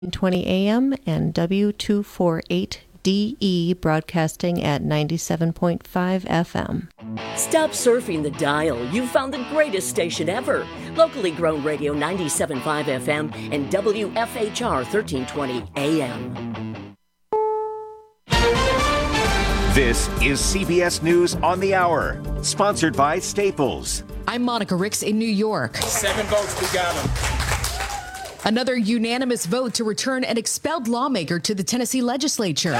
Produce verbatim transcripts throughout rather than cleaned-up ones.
twenty A M and W two forty-eight D E broadcasting at ninety-seven point five F M. Stop surfing the dial. You've found the greatest station ever. Locally grown radio ninety-seven point five F M and W F H R thirteen twenty A M. This is C B S News on the Hour, sponsored by Staples. I'm Monica Ricks in New York. Seven votes, we got him. Another unanimous vote to return an expelled lawmaker to the Tennessee legislature.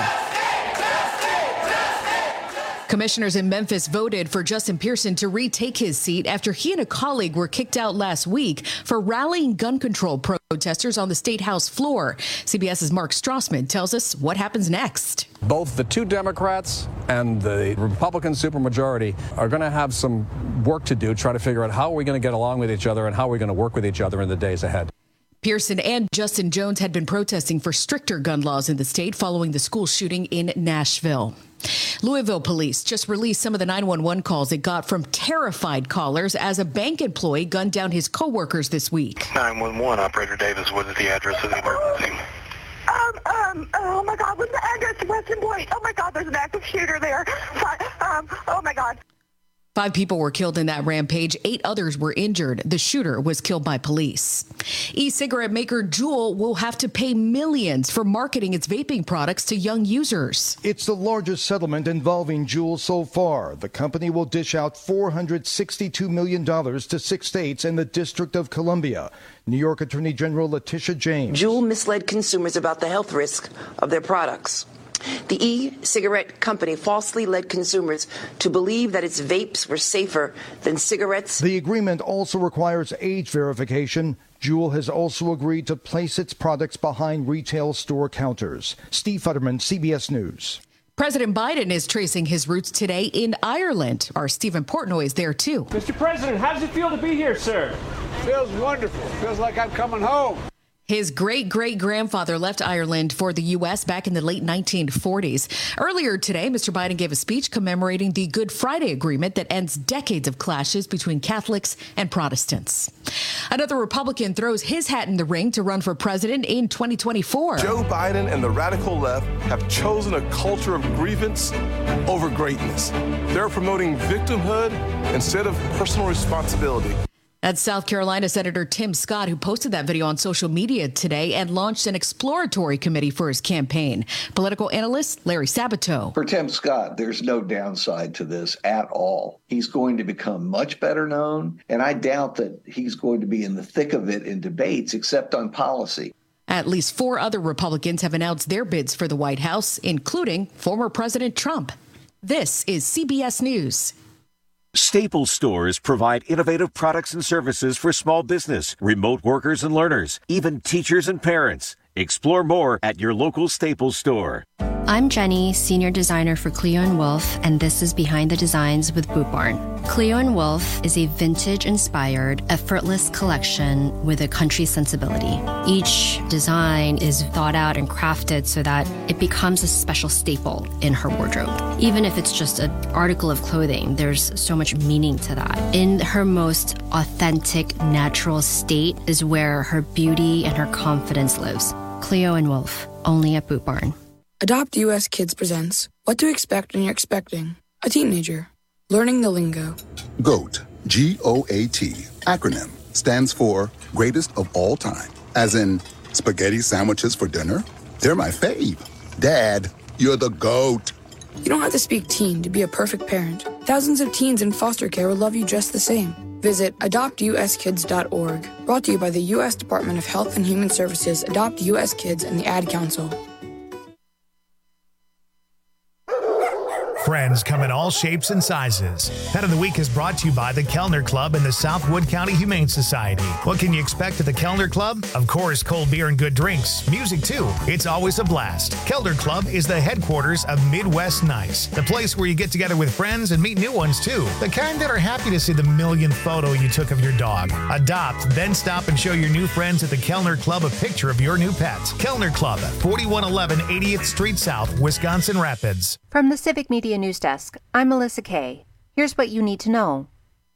Commissioners in Memphis voted for Justin Pearson to retake his seat after he and a colleague were kicked out last week for rallying gun control protesters on the State House floor. CBS's Mark Strassman tells us what happens next. Both the two Democrats and the Republican supermajority are going to have some work to do, try to figure out how are we going to get along with each other and how are we going to work with each other in the days ahead. Pearson and Justin Jones had been protesting for stricter gun laws in the state following the school shooting in Nashville. Louisville police just released some of the nine one one calls it got from terrified callers as a bank employee gunned down his coworkers this week. nine one one, Operator Davis, what is the address of the emergency? Um, um, oh my God, what's the address to Weston Point? Oh my God, there's an active shooter there. Um, oh my God. Five people were killed in that rampage. Eight others were injured. The shooter was killed by police. E-cigarette maker Juul will have to pay millions for marketing its vaping products to young users. It's the largest settlement involving Juul so far. The company will dish out four hundred sixty-two million dollars to six states and the District of Columbia. New York Attorney General Letitia James. Juul misled consumers about the health risk of their products. The e-cigarette company falsely led consumers to believe that its vapes were safer than cigarettes. The agreement also requires age verification. Juul has also agreed to place its products behind retail store counters. Steve Futterman, C B S News. President Biden is tracing his roots today in Ireland. Our Stephen Portnoy is there, too. Mister President, how does it feel to be here, sir? Feels wonderful. Feels like I'm coming home. His great-great-grandfather left Ireland for the U S back in the late nineteen forties. Earlier today, Mister Biden gave a speech commemorating the Good Friday Agreement that ends decades of clashes between Catholics and Protestants. Another Republican throws his hat in the ring to run for president in twenty twenty-four. Joe Biden and the radical left have chosen a culture of grievance over greatness. They're promoting victimhood instead of personal responsibility. That's South Carolina Senator Tim Scott, who posted that video on social media today and launched an exploratory committee for his campaign. Political analyst Larry Sabato. For Tim Scott, there's no downside to this at all. He's going to become much better known, and I doubt that he's going to be in the thick of it in debates, except on policy. At least four other Republicans have announced their bids for the White House, including former President Trump. This is C B S News. Staples stores provide innovative products and services for small business, remote workers and learners, even teachers and parents. Explore more at your local Staples store. I'm Jenny, Senior Designer for Cleo and Wolf, and this is Behind the Designs with Boot Barn. Cleo and Wolf is a vintage-inspired, effortless collection with a country sensibility. Each design is thought out and crafted so that it becomes a special staple in her wardrobe. Even if it's just an article of clothing, there's so much meaning to that. In her most authentic, natural state is where her beauty and her confidence lives. Cleo and Wolf, only at Boot Barn. Adopt U S Kids presents What to Expect When You're Expecting a Teenager. Learning the lingo. GOAT, G O A T, acronym, stands for Greatest of All Time. As in, spaghetti sandwiches for dinner? They're my fave. Dad, you're the GOAT. You don't have to speak teen to be a perfect parent. Thousands of teens in foster care will love you just the same. Visit adopt u s kids dot org. Brought to you by the U S Department of Health and Human Services, Adopt U S Kids, and the Ad Council. Friends come in all shapes and sizes. Pet of the Week is brought to you by the Kellner Club and the Southwood County Humane Society. What can you expect at the Kellner Club? Of course, cold beer and good drinks. Music, too. It's always a blast. Kellner Club is the headquarters of Midwest Nice, the place where you get together with friends and meet new ones, too. The kind that are happy to see the millionth photo you took of your dog. Adopt, then stop and show your new friends at the Kellner Club a picture of your new pet. Kellner Club, forty-one eleven eightieth Street South, Wisconsin Rapids. From the Civic Media News Desk, I'm Melissa Kay. Here's what you need to know.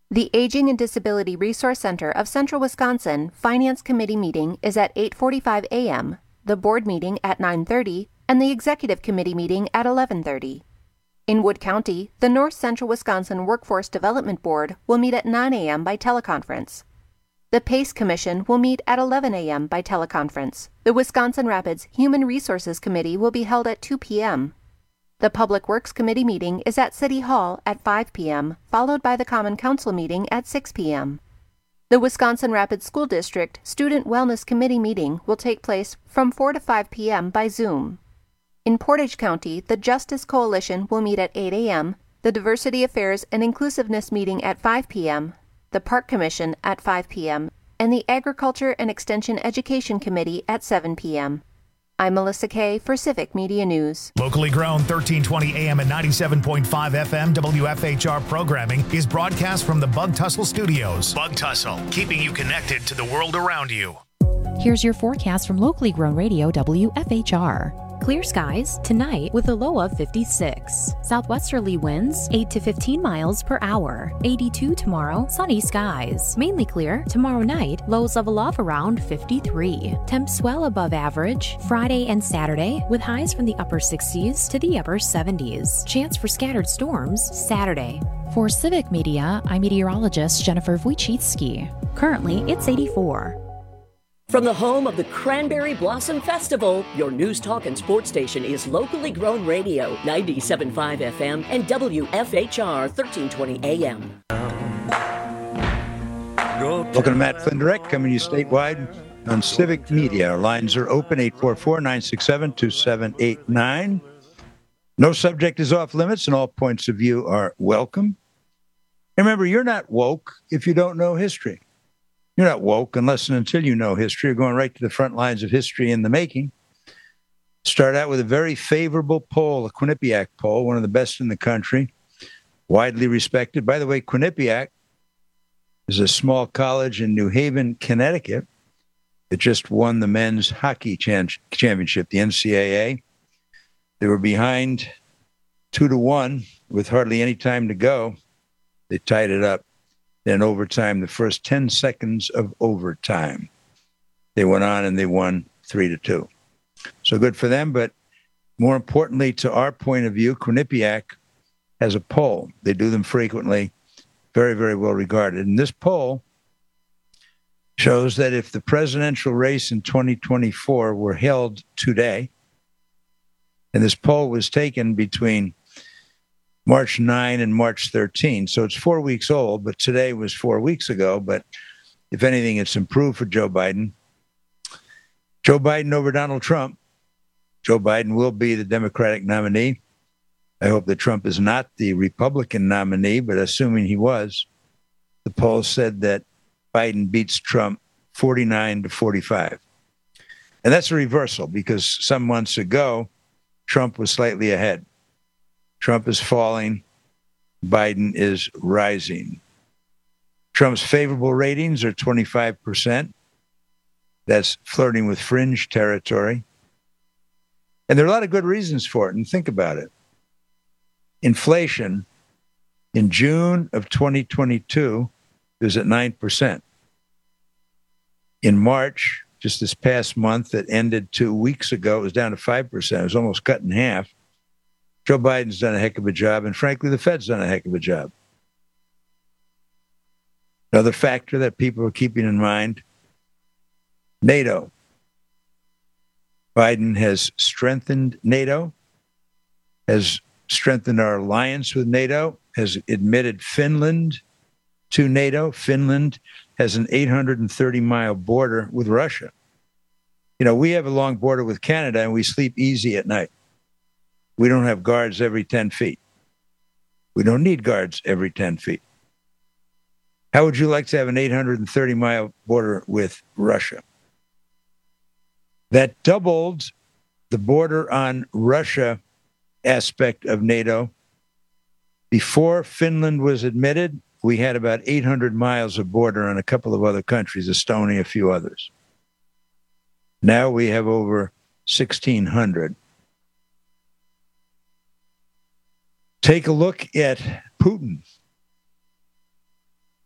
The Aging and Disability Resource Center of Central Wisconsin Finance Committee meeting is at eight forty-five a.m., the board meeting at nine thirty, and the executive committee meeting at eleven thirty. In Wood County, the North Central Wisconsin Workforce Development Board will meet at nine a.m. by teleconference. The PACE Commission will meet at eleven a.m. by teleconference. The Wisconsin Rapids Human Resources Committee will be held at two p.m. The Public Works Committee meeting is at City Hall at five p.m., followed by the Common Council meeting at six p.m. The Wisconsin Rapids School District Student Wellness Committee meeting will take place from four to five p.m. by Zoom. In Portage County, the Justice Coalition will meet at eight a.m., the Diversity Affairs and Inclusiveness meeting at five p.m., the Park Commission at five p.m., and the Agriculture and Extension Education Committee at seven p.m. I'm Melissa Kay for Civic Media News. Locally grown thirteen twenty A M and ninety-seven point five F M W F H R programming is broadcast from the Bug Tussle Studios. Bug Tussle, keeping you connected to the world around you. Here's your forecast from locally grown radio W F H R. Clear skies tonight with a low of fifty-six. Southwesterly winds eight to fifteen miles per hour. eighty-two tomorrow, sunny skies. Mainly clear tomorrow night, lows level off around fifty-three. Temps swell above average Friday and Saturday with highs from the upper sixties to the upper seventies. Chance for scattered storms Saturday. For Civic Media, I'm meteorologist Jennifer Wojcicki. Currently, it's eighty-four. From the home of the Cranberry Blossom Festival, your news, talk, and sports station is locally grown radio, ninety-seven point five F M and W F H R thirteen twenty A M. Welcome to Matt Flynn Direct, coming to you statewide on Civic Media. Our lines are open, eight four four, nine six seven, two seven eight nine. No subject is off limits, and all points of view are welcome. And remember, you're not woke if you don't know history. You're not woke unless and until you know history. You're going right to the front lines of history in the making. Start out with a very favorable poll, a Quinnipiac poll, one of the best in the country, widely respected. By the way, Quinnipiac is a small college in New Haven, Connecticut, that just won the men's hockey chan- championship, the N C double A. They were behind two to one with hardly any time to go. They tied it up. Then overtime, the first ten seconds of overtime, they went on and they won three to two. So good for them. But more importantly, to our point of view, Quinnipiac has a poll. They do them frequently, very, very well regarded. And this poll shows that if the presidential race in twenty twenty-four were held today, and this poll was taken between March ninth and March thirteenth. So it's four weeks old, but today was four weeks ago. But if anything, it's improved for Joe Biden. Joe Biden over Donald Trump. Joe Biden will be the Democratic nominee. I hope that Trump is not the Republican nominee, but assuming he was, the poll said that Biden beats Trump forty-nine to forty-five. And that's a reversal because some months ago, Trump was slightly ahead. Trump is falling. Biden is rising. Trump's favorable ratings are twenty-five percent. That's flirting with fringe territory. And there are a lot of good reasons for it. And think about it. Inflation in June of twenty twenty-two was at nine percent. In March, just this past month that ended two weeks ago, it was down to five percent. It was almost cut in half. Joe Biden's done a heck of a job, and frankly, the Fed's done a heck of a job. Another factor that people are keeping in mind, NATO. Biden has strengthened NATO, has strengthened our alliance with NATO, has admitted Finland to NATO. Finland has an eight hundred thirty mile border with Russia. You know, we have a long border with Canada, and we sleep easy at night. We don't have guards every ten feet. We don't need guards every ten feet. How would you like to have an eight hundred thirty mile border with Russia? That doubled the border on Russia aspect of NATO. Before Finland was admitted, we had about eight hundred miles of border on a couple of other countries, Estonia, a few others. Now we have over sixteen hundred. Take a look at Putin.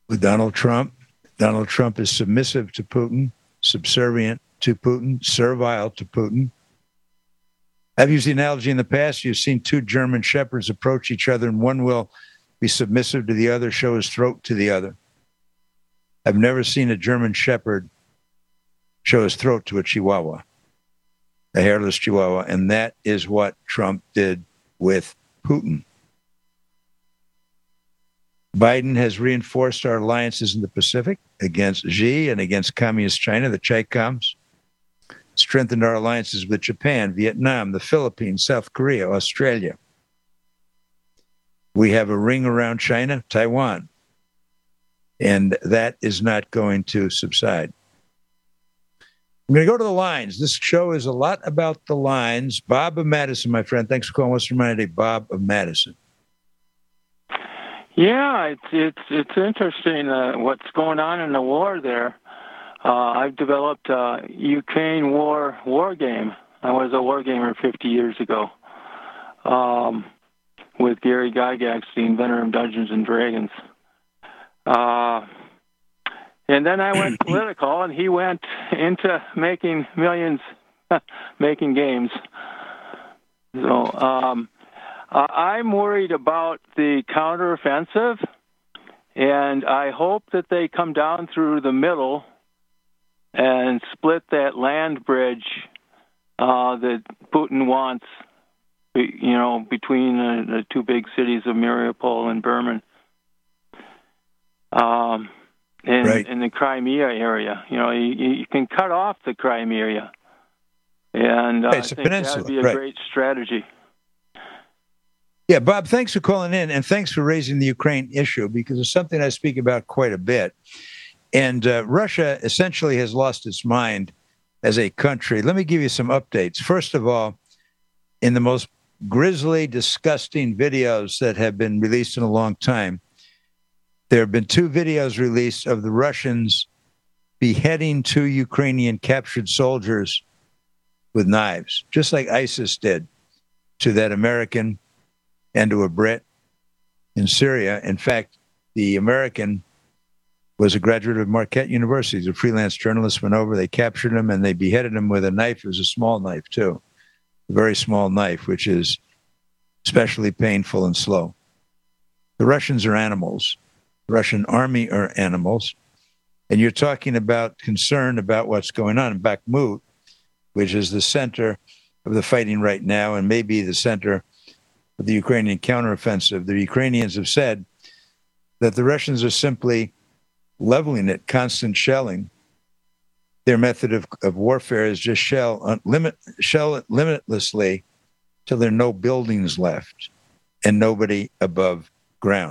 with Donald Trump. Donald Trump is submissive to Putin, subservient to Putin, servile to Putin. I've used the analogy in the past. You've seen two German shepherds approach each other, and one will be submissive to the other, show his throat to the other. I've never seen a German shepherd show his throat to a Chihuahua, a hairless Chihuahua, and that is what Trump did with Putin. Biden has reinforced our alliances in the Pacific against Xi and against Communist China, the Chi-Coms, strengthened our alliances with Japan, Vietnam, the Philippines, South Korea, Australia. We have a ring around China, Taiwan, and that is not going to subside. I'm going to go to the lines. This show is a lot about the lines. Bob of Madison, my friend. Thanks for calling Western Miami. Bob of Madison. Yeah, it's it's it's interesting uh, what's going on in the war there. Uh, I've developed a Ukraine war war game. I was a war gamer fifty years ago um, with Gary Gygax, the inventor of Dungeons and Dragons. Uh, and then I went political, and he went into making millions, making games. So um, uh, I'm worried about the counteroffensive, and I hope that they come down through the middle and split that land bridge uh, that Putin wants, you know, between the, the two big cities of Mariupol and Berman. Um, in, right. in the Crimea area. You know, you, you can cut off the Crimea area. And uh, right, I think that would be a right. great strategy. Yeah, Bob, thanks for calling in, and thanks for raising the Ukraine issue, because it's something I speak about quite a bit. And uh, Russia essentially has lost its mind as a country. Let me give you some updates. First of all, in the most grisly, disgusting videos that have been released in a long time, there have been two videos released of the Russians beheading two Ukrainian captured soldiers with knives, just like ISIS did to that American and to a Brit in Syria. In fact, the American was a graduate of Marquette University. He's a freelance journalist, went over, they captured him, and they beheaded him with a knife. It was a small knife, too, a very small knife, which is especially painful and slow. The Russians are animals. The Russian army are animals. And you're talking about concern about what's going on in Bakhmut, which is the center of the fighting right now and maybe the center of the Ukrainian counteroffensive. The Ukrainians have said that the Russians are simply leveling it, constant shelling. Their method of, of warfare is just shell, uh, limit, shell it limitlessly till there are no buildings left and nobody above ground.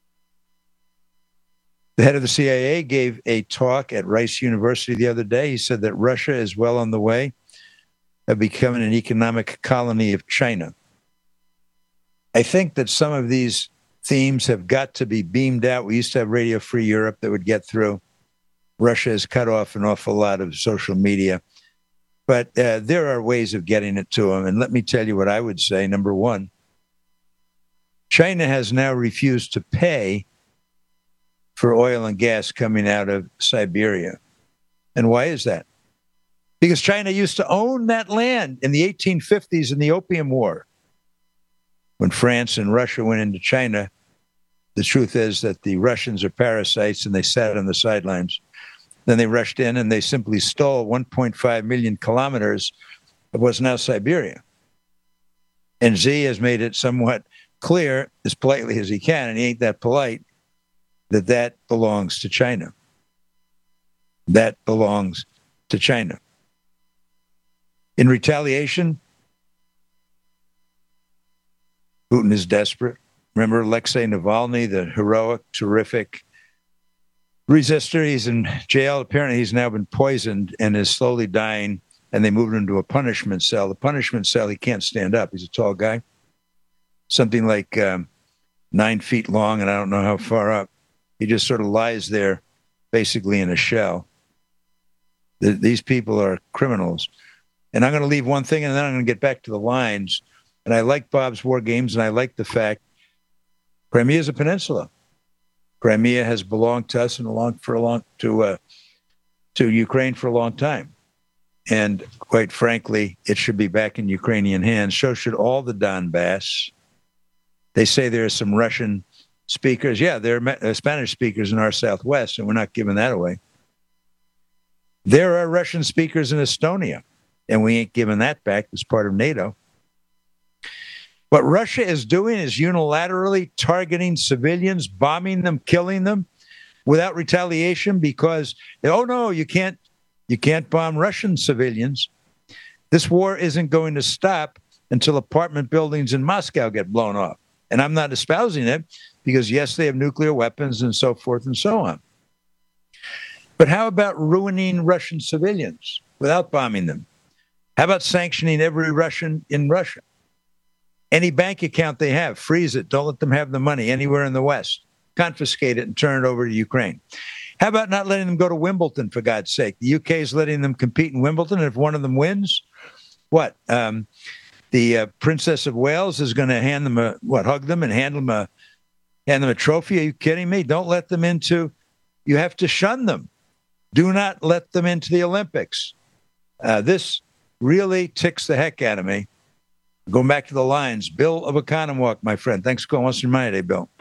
The head of the C I A gave a talk at Rice University the other day. He said that Russia is well on the way of becoming an economic colony of China. I think that some of these themes have got to be beamed out. We used to have Radio Free Europe that would get through. Russia has cut off an awful lot of social media. But uh, there are ways of getting it to them. And let me tell you what I would say. Number one, China has now refused to pay for oil and gas coming out of Siberia. And why is that? Because China used to own that land in the eighteen fifties in the Opium War. When France and Russia went into China, the truth is that the Russians are parasites and they sat on the sidelines. Then they rushed in and they simply stole one point five million kilometers of what's now Siberia. And Xi has made it somewhat clear, as politely as he can, and he ain't that polite, that that belongs to China. That belongs to China. In retaliation, Putin is desperate. Remember Alexei Navalny, the heroic, terrific resistor? He's in jail. Apparently he's now been poisoned and is slowly dying, and they moved him to a punishment cell. The punishment cell, he can't stand up. He's a tall guy. Something like um, nine feet long, and I don't know how far up. He just sort of lies there, basically in a shell. The, these people are criminals. And I'm going to leave one thing, and then I'm going to get back to the lines. And I like Bob's war games, and I like the fact Crimea is a peninsula. Crimea has belonged to us and belonged for a long to uh, to Ukraine for a long time. And quite frankly, it should be back in Ukrainian hands. So should all the Donbass. They say there are some Russian speakers. Yeah, there are Spanish speakers in our Southwest, and we're not giving that away. There are Russian speakers in Estonia, and we ain't giving that back as part of NATO. What Russia is doing is unilaterally targeting civilians, bombing them, killing them without retaliation because, oh, no, you can't. You can't bomb Russian civilians. This war isn't going to stop until apartment buildings in Moscow get blown off. And I'm not espousing it because, yes, they have nuclear weapons and so forth and so on. But how about ruining Russian civilians without bombing them? How about sanctioning every Russian in Russia? Any bank account they have, freeze it. Don't let them have the money anywhere in the West. Confiscate it and turn it over to Ukraine. How about not letting them go to Wimbledon, for God's sake? The U K is letting them compete in Wimbledon, and if one of them wins, what? Um, the uh, Princess of Wales is going to hand them a, what, hug them and hand them a, hand them a trophy? Are you kidding me? Don't let them into, you have to shun them. Do not let them into the Olympics. Uh, this really ticks the heck out of me. Going back to the lines, Bill of Oconomowoc, my friend. Thanks for calling. What's your mind today, Bill?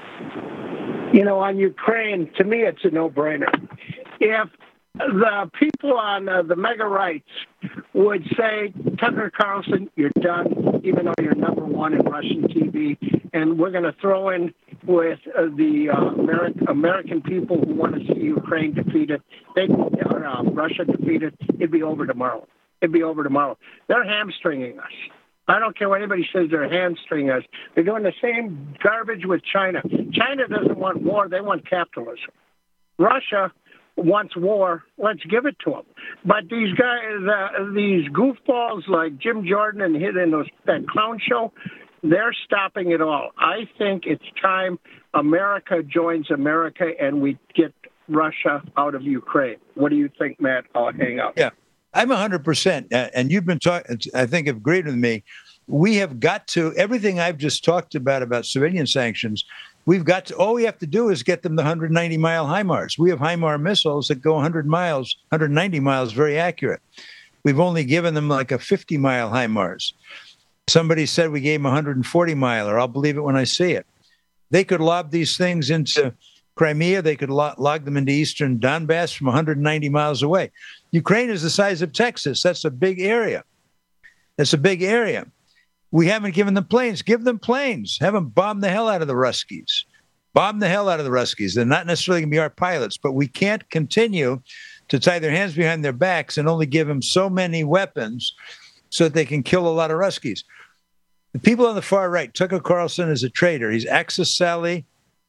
You know, on Ukraine, to me, it's a no-brainer. If the people on uh, the mega rights would say, Tucker Carlson, you're done, even though you're number one in Russian T V, and we're going to throw in with uh, the uh, American, American people who want to see Ukraine defeated, they, or uh, Russia defeated, it'd be over tomorrow. It'd be over tomorrow. They're hamstringing us. I don't care what anybody says, they're hamstringing us. They're doing the same garbage with China. China doesn't want war, they want capitalism. Russia wants war, let's give it to them. But these guys, uh, these goofballs like Jim Jordan and hit in those, that clown show, they're stopping it all. I think it's time America joins America and we get Russia out of Ukraine. What do you think, Matt? I'll hang up. Yeah. I'm one hundred percent, uh, and you've been talking, I think, agreed with me. We have got to, everything I've just talked about, about civilian sanctions, we've got to, all we have to do is get them the one hundred ninety mile HIMARS. We have HIMARS missiles that go one hundred miles, one hundred ninety miles, very accurate. We've only given them like a fifty mile HIMARS. Somebody said we gave them a one hundred forty miler. I'll believe it when I see it. They could lob these things into Crimea. They could log, log them into eastern Donbass from one hundred ninety miles away. Ukraine is the size of Texas. That's a big area. That's a big area. We haven't given them planes. Give them planes. Have them bomb the hell out of the Ruskies. Bomb the hell out of the Ruskies. They're not necessarily going to be our pilots, but we can't continue to tie their hands behind their backs and only give them so many weapons so that they can kill a lot of Ruskies. The people on the far right, Tucker Carlson is a traitor. He's Axis Sally.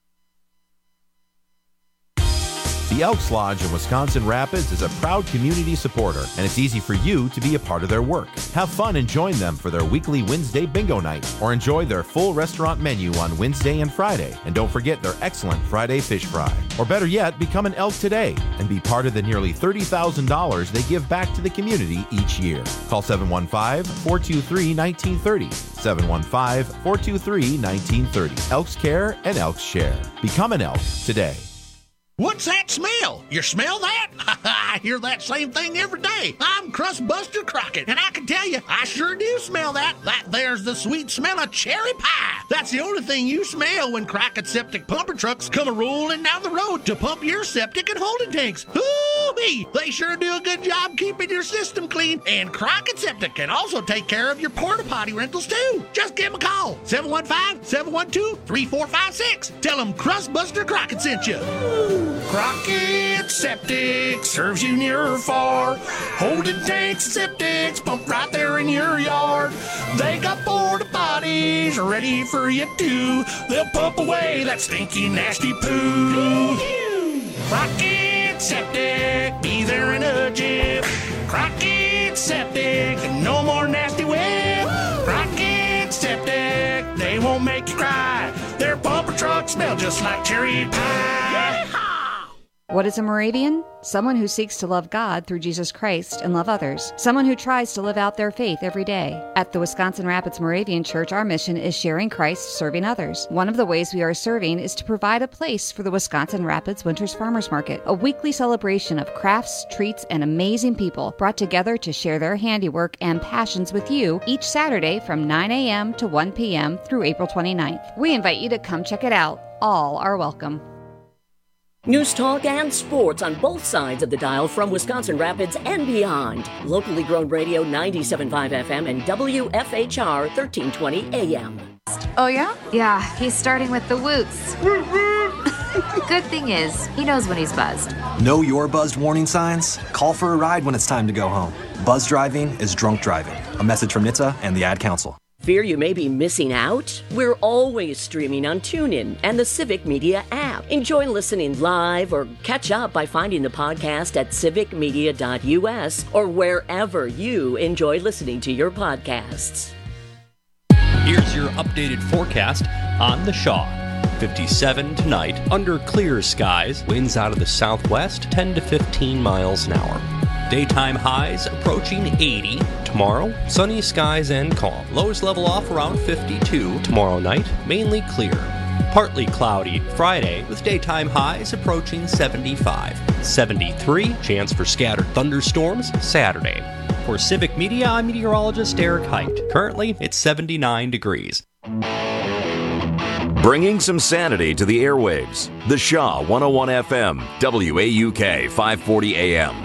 The Elks Lodge in Wisconsin Rapids is a proud community supporter, and it's easy for you to be a part of their work. Have fun and join them for their weekly Wednesday bingo night, or enjoy their full restaurant menu on Wednesday and Friday. And don't forget their excellent Friday fish fry. Or better yet, become an Elk today and be part of the nearly thirty thousand dollars they give back to the community each year. Call seven one five, four two three, one nine three zero. seven one five, four two three, one nine three zero. Elks Care and Elks Share. Become an Elk today. What's that smell? You smell that? I hear that same thing every day. I'm Crustbuster Crockett, and I can tell you, I sure do smell that. That there's the sweet smell of cherry pie. That's the only thing you smell when Crockett Septic pumper trucks come a-rolling down the road to pump your septic and holding tanks. Hoo-wee! They sure do a good job keeping your system clean, and Crockett Septic can also take care of your porta potty rentals too. Just give them a call, seven one five, seven one two, three four five six. Tell them Crustbuster Crockett sent you. Crockett Septic serves you near or far. Holding tanks and septics pump right there in your yard. They got porta potties ready for you too. They'll pump away that stinky, nasty poo. Crockett Septic, be there in a jiff. Crockett Septic, no more nasty whip. Crockett Septic, they won't make you cry. Their pumper trucks smell just like cherry pie. What is a Moravian? Someone who seeks to love God through Jesus Christ and love others. Someone who tries to live out their faith every day. At the Wisconsin Rapids Moravian Church, our mission is sharing Christ, serving others. One of the ways we are serving is to provide a place for the Wisconsin Rapids Winters Farmers Market, a weekly celebration of crafts, treats, and amazing people brought together to share their handiwork and passions with you each Saturday from nine a.m. to one p.m. through April twenty-ninth. We invite you to come check it out. All are welcome. News talk and sports on both sides of the dial from Wisconsin Rapids and beyond. Locally grown radio ninety-seven point five F M and W F H R thirteen twenty A M. Oh, yeah? Yeah, he's starting with the woots. Good thing is, he knows when he's buzzed. Know your buzzed warning signs? Call for a ride when it's time to go home. Buzz driving is drunk driving. A message from N H T S A and the Ad Council. Fear you may be missing out? We're always streaming on TuneIn and the Civic Media app. Enjoy listening live or catch up by finding the podcast at civic media dot U S or wherever you enjoy listening to your podcasts. Here's your updated forecast on the Shaw. fifty-seven tonight, under clear skies, winds out of the southwest, ten to fifteen miles an hour. Daytime highs approaching eighty. Tomorrow, sunny skies and calm. Lows level off around fifty-two. Tomorrow night, mainly clear. Partly cloudy Friday with daytime highs approaching seventy-five. seventy-three, chance for scattered thunderstorms Saturday. For Civic Media, I'm meteorologist Eric Height. Currently, it's seventy-nine degrees. Bringing some sanity to the airwaves. The Shaw one oh one F M, W A U K five forty A M.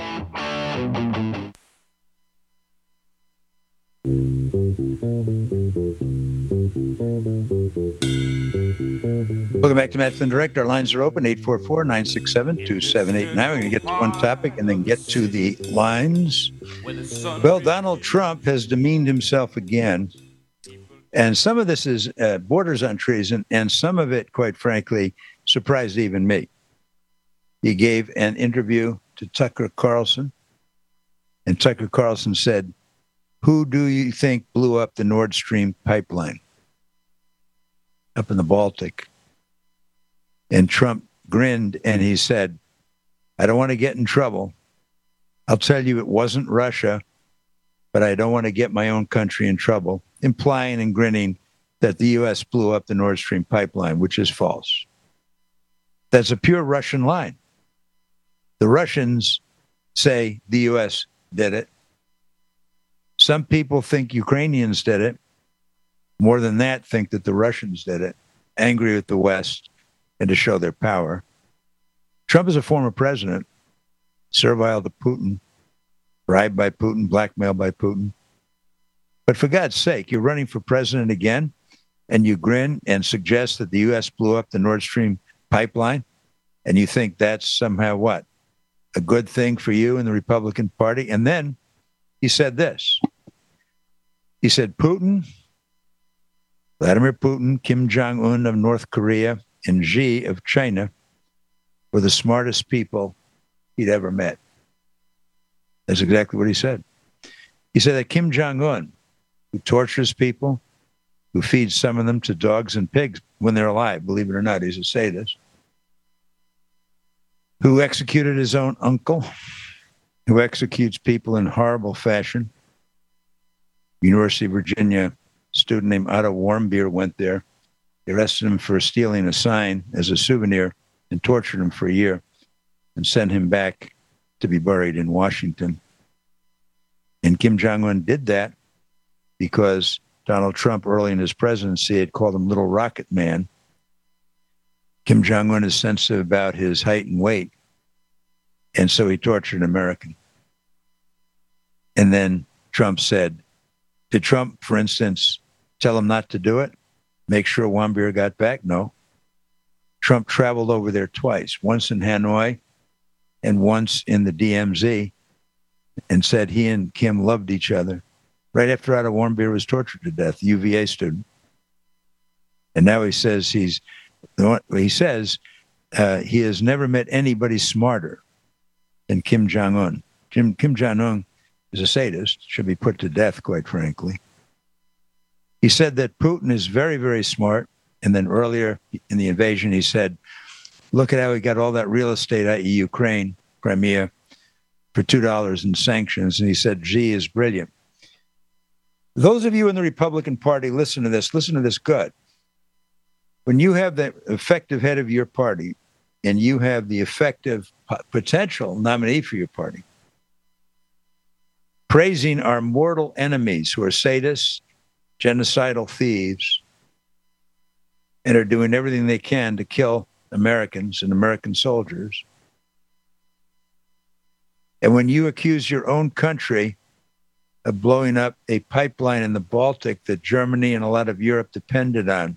Welcome back to Matt Flynn Direct. Our lines are open, eight four four, nine six seven, two seven eight nine. We're going to get to one topic and then get to the lines. Well, Donald Trump has demeaned himself again. And some of this is uh, borders on treason, and some of it, quite frankly, surprised even me. He gave an interview to Tucker Carlson, and Tucker Carlson said, "Who do you think blew up the Nord Stream pipeline up in the Baltic?" And Trump grinned and he said, "I don't want to get in trouble. I'll tell you it wasn't Russia, but I don't want to get my own country in trouble," implying and grinning that the U S blew up the Nord Stream pipeline, which is false. That's a pure Russian line. The Russians say the U S did it. Some people think Ukrainians did it. More than that, think that the Russians did it, angry with the West and to show their power. Trump is a former president, servile to Putin, bribed by Putin, blackmailed by Putin. But for God's sake, you're running for president again, and you grin and suggest that the U S blew up the Nord Stream pipeline, and you think that's somehow what? A good thing for you and the Republican Party? And then he said this. He said, Putin, Vladimir Putin, Kim Jong-un of North Korea, and Xi of China were the smartest people he'd ever met. That's exactly what he said. He said that Kim Jong-un, who tortures people, who feeds some of them to dogs and pigs when they're alive, believe it or not, he's a sadist, who executed his own uncle, who executes people in horrible fashion. University of Virginia student named Otto Warmbier went there. They arrested him for stealing a sign as a souvenir and tortured him for a year and sent him back to be buried in Washington. And Kim Jong-un did that because Donald Trump, early in his presidency, had called him Little Rocket Man. Kim Jong-un is sensitive about his height and weight, and so he tortured an American. And then Trump said, did Trump, for instance, tell him not to do it? Make sure Warmbier got back? No. Trump traveled over there twice, once in Hanoi and once in the D M Z, and said he and Kim loved each other right after Otto Warmbier was tortured to death, U V A student. And now he says he's, he says uh, he has never met anybody smarter than Kim Jong-un. Kim, Kim Jong-un is a sadist, should be put to death, quite frankly. He said that Putin is very, very smart. And then earlier in the invasion, he said, Look at how he got all that real estate, that is. Ukraine, Crimea, for two dollars in sanctions. And he said, Xi is brilliant. Those of you in the Republican Party, listen to this. Listen to this good. When you have the effective head of your party and you have the effective potential nominee for your party, praising our mortal enemies who are sadists, genocidal thieves, and are doing everything they can to kill Americans and American soldiers. And when you accuse your own country of blowing up a pipeline in the Baltic that Germany and a lot of Europe depended on,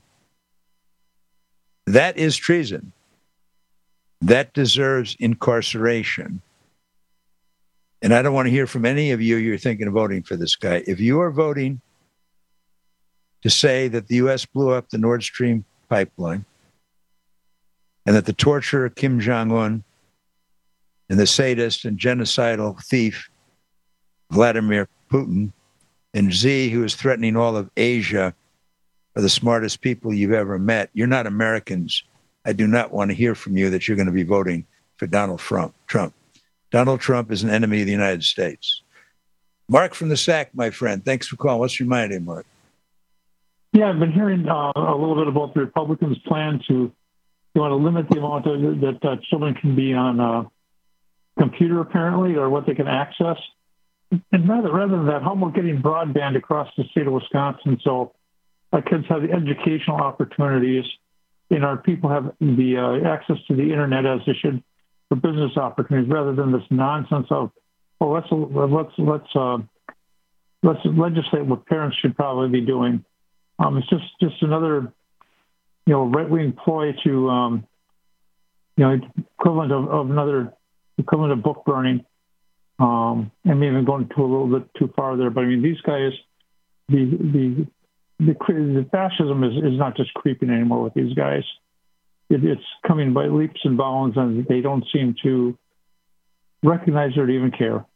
that is treason. That deserves incarceration. And I don't want to hear from any of you you're thinking of voting for this guy. If you are voting to say that the U S blew up the Nord Stream pipeline and that the torturer Kim Jong-un and the sadist and genocidal thief Vladimir Putin and Xi, who is threatening all of Asia, are the smartest people you've ever met, you're not Americans. I do not want to hear from you that you're going to be voting for Donald Trump. Trump. Donald Trump is an enemy of the United States. Mark from the S A C, my friend. Thanks for calling. What's your mind today, Mark? Yeah, I've been hearing uh, a little bit about the Republicans' plan to you want to limit the amount of, that uh, children can be on a computer, apparently, or what they can access. And rather, rather than that, how about getting broadband across the state of Wisconsin so our kids have the educational opportunities and our people have the uh, access to the internet as they should for business opportunities, rather than this nonsense of, oh, let's let's let's uh, let's legislate what parents should probably be doing. Um, it's just just another, you know, right-wing ploy to, um, you know, equivalent of, of another equivalent of book burning. Um, and maybe going to a little bit too far there, but I mean, these guys, the the the, the fascism is, is not just creeping anymore with these guys. It, it's coming by leaps and bounds, and they don't seem to recognize or even care.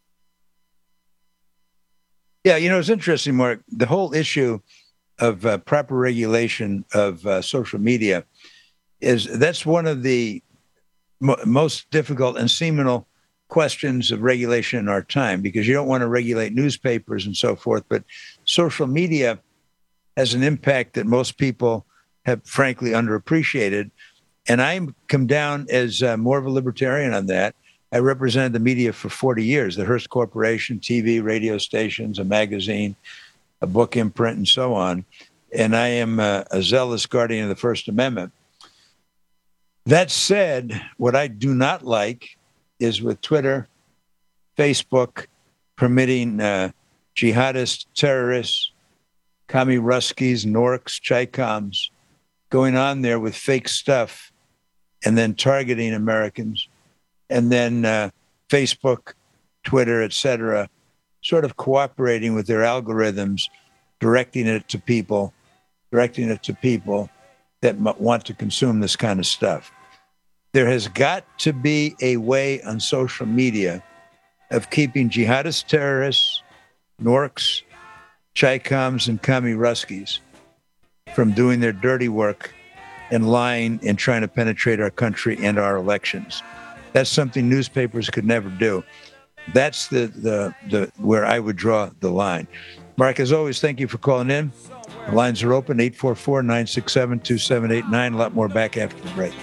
Yeah, you know, it's interesting, Mark. The whole issue of uh, proper regulation of uh, social media is that's one of the mo- most difficult and seminal questions of regulation in our time, because you don't want to regulate newspapers and so forth, but social media has an impact that most people have frankly underappreciated. And I come down as uh, more of a libertarian on that. I represented the media for forty years, the Hearst Corporation, T V, radio stations, a magazine, a book imprint, and so on. And I am a, a zealous guardian of the First Amendment. That said, what I do not like is with Twitter, Facebook, permitting uh, jihadists, terrorists, commie Ruskies, Norks, Chi-Coms, going on there with fake stuff and then targeting Americans, and then uh, Facebook, Twitter, et cetera, sort of cooperating with their algorithms, directing it to people, directing it to people that m- want to consume this kind of stuff. There has got to be a way on social media of keeping jihadist terrorists, Norks, Chi-Coms, and commie Ruskies from doing their dirty work and lying and trying to penetrate our country and our elections. That's something newspapers could never do. That's the, the, the where I would draw the line. Mark, as always, thank you for calling in. The lines are open, eight four four, nine six seven, two seven eight nine. A lot more back after the break.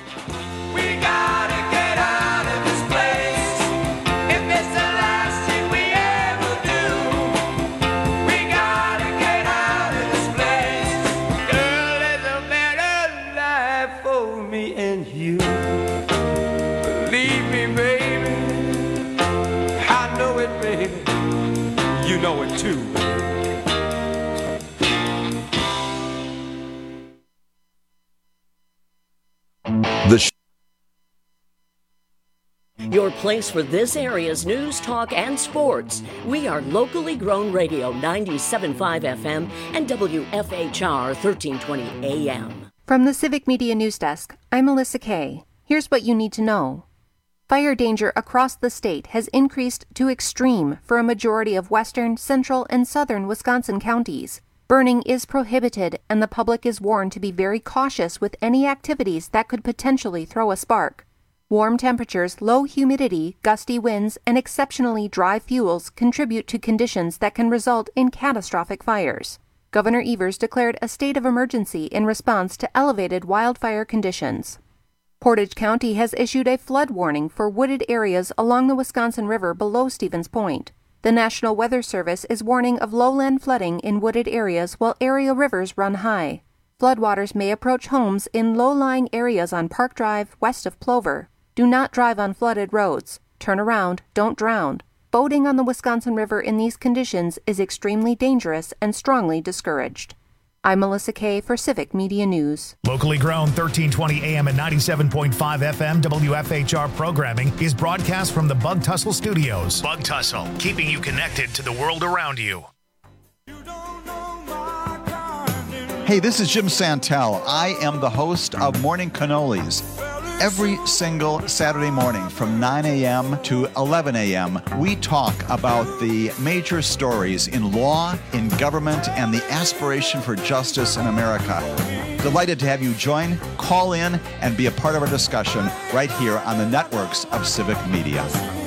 The sh- Your place for this area's news, talk, and sports. We are locally grown radio ninety-seven point five F M and W F H R thirteen twenty A M. From the Civic Media News Desk, I'm Melissa Kay. Here's what you need to know. Fire danger across the state has increased to extreme for a majority of western, central, and southern Wisconsin counties. Burning is prohibited, and the public is warned to be very cautious with any activities that could potentially throw a spark. Warm temperatures, low humidity, gusty winds, and exceptionally dry fuels contribute to conditions that can result in catastrophic fires. Governor Evers declared a state of emergency in response to elevated wildfire conditions. Portage County has issued a flood warning for wooded areas along the Wisconsin River below Stevens Point. The National Weather Service is warning of lowland flooding in wooded areas while area rivers run high. Floodwaters may approach homes in low-lying areas on Park Drive west of Plover. Do not drive on flooded roads. Turn around, don't drown. Boating on the Wisconsin River in these conditions is extremely dangerous and strongly discouraged. I'm Melissa Kay for Civic Media News. Locally grown thirteen twenty A M and ninety-seven point five F M W F H R programming is broadcast from the Bug Tussle Studios. Bug Tussle, keeping you connected to the world around you. Hey, this is Jim Santel. I am the host of Morning Cannolis. Every single Saturday morning from nine a.m. to eleven a.m., we talk about the major stories in law, in government, and the aspiration for justice in America. Delighted to have you join, call in, and be a part of our discussion right here on the networks of Civic Media.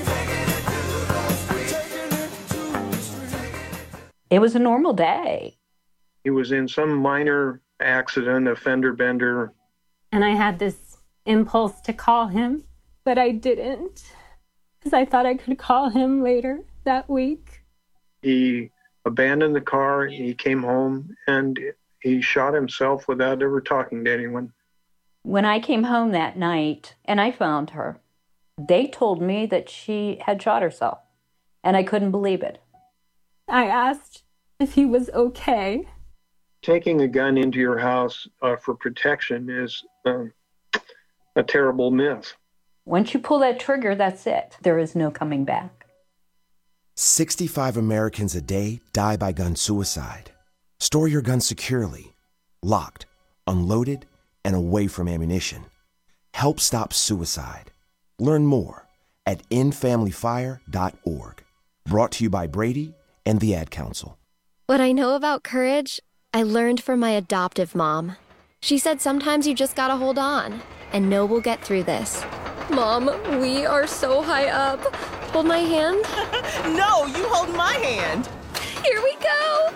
It was a normal day. He was in some minor accident, a fender bender. And I had this impulse to call him, but I didn't because I thought I could call him later that week. He abandoned the car, he came home, and he shot himself without ever talking to anyone. When I came home that night and I found her, they told me that she had shot herself, and I couldn't believe it. I asked if he was okay. Taking a gun into your house uh, for protection is uh, a terrible myth. Once you pull that trigger, that's it. There is no coming back. sixty-five Americans a day die by gun suicide. Store your gun securely, locked, unloaded, and away from ammunition. Help stop suicide. Learn more at end family fire dot org. Brought to you by Brady and the Ad Council. What I know about courage, I learned from my adoptive mom. She said sometimes you just gotta hold on and know we'll get through this. Mom, we are so high up. Hold my hand. No, you hold my hand. Here we go.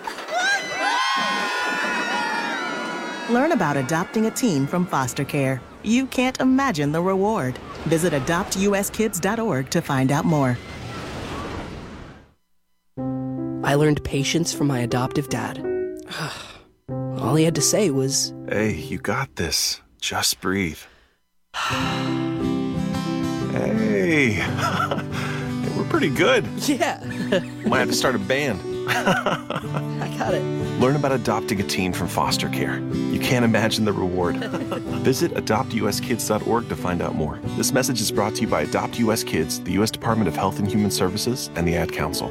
Learn about adopting a teen from foster care. You can't imagine the reward. Visit adopt u s kids dot org to find out more. I learned patience from my adoptive dad. All he had to say was, "Hey, you got this. Just breathe." Hey, we're pretty good. Yeah. Might have to start a band. I got it. Learn about adopting a teen from foster care. You can't imagine the reward. Visit adopt u s kids dot org to find out more. This message is brought to you by Adopt U S Kids, the U S Department of Health and Human Services, and the Ad Council.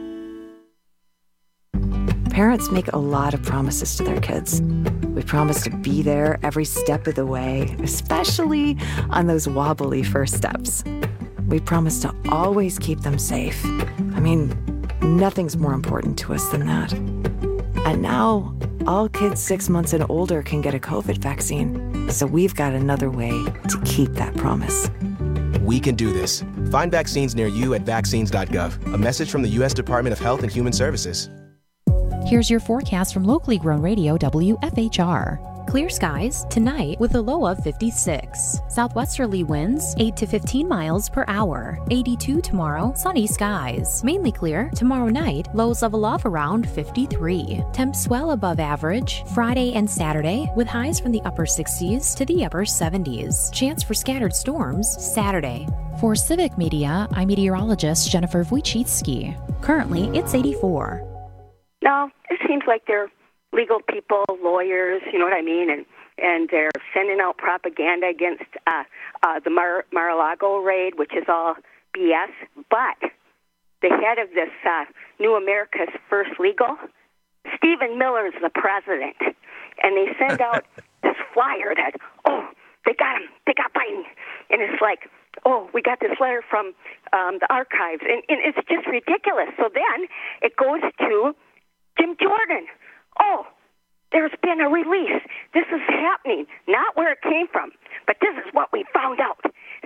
Parents make a lot of promises to their kids. We promise to be there every step of the way, especially on those wobbly first steps. We promise to always keep them safe. I mean, nothing's more important to us than that. And now, all kids six months and older can get a COVID vaccine. So we've got another way to keep that promise. We can do this. Find vaccines near you at vaccines dot gov. A message from the U S Department of Health and Human Services. Here's your forecast from locally grown radio W F H R. Clear skies tonight with a low of fifty-six. Southwesterly winds eight to fifteen miles per hour. eighty-two tomorrow, sunny skies. Mainly clear tomorrow night, lows level off around fifty-three. Temps well above average Friday and Saturday with highs from the upper sixties to the upper seventies. Chance for scattered storms Saturday. For Civic Media, I'm meteorologist Jennifer Wojcicki. Currently, it's eighty-four. No, it seems like they're legal people, lawyers, you know what I mean, and and they're sending out propaganda against uh, uh, the Mar- Mar-a-Lago raid, which is all B S. But the head of this uh, New America's First Legal, Stephen Miller, is the president, and they send out this flyer that, oh, they got him, they got Biden, and it's like, oh, we got this letter from um, the archives, and, and it's just ridiculous. So then it goes to Jim Jordan. Oh, there's been a release. This is happening. Not where it came from, but this is what we found out.